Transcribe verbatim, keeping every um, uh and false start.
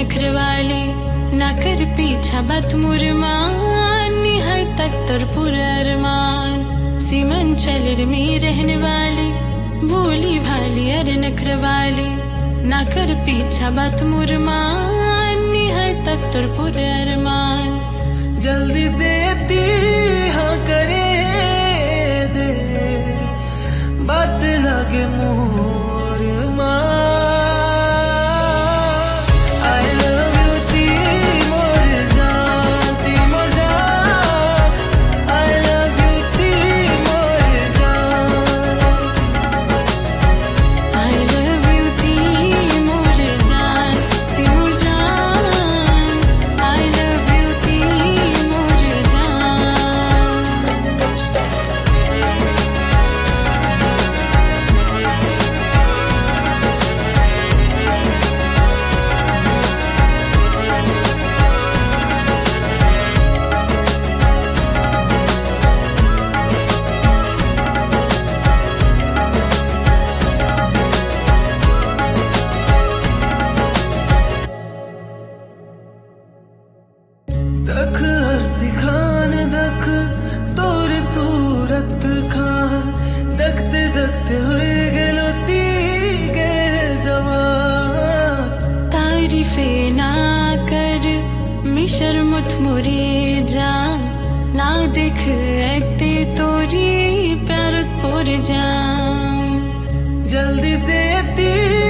नखरवाली ना कर पीछा बात मुरमान निहाय तक तोर पूरा अरमान सीमन चलर में रहने वाली भोली भाली अरे नखरवाली ना कर पीछा बात मुरमान निहाय तक तोर पूरा अरमान जल्दी से ती हाँ करे दे बात लगे मोर माँ दख हर सिखान दख तोर सूरत खान दखते दखते हुए गेलो ती गे जवान तारीफे ना कर मिशर मुत मुरी जान ना देख एकते तोरी प्यार पोर जान जल्दी से ती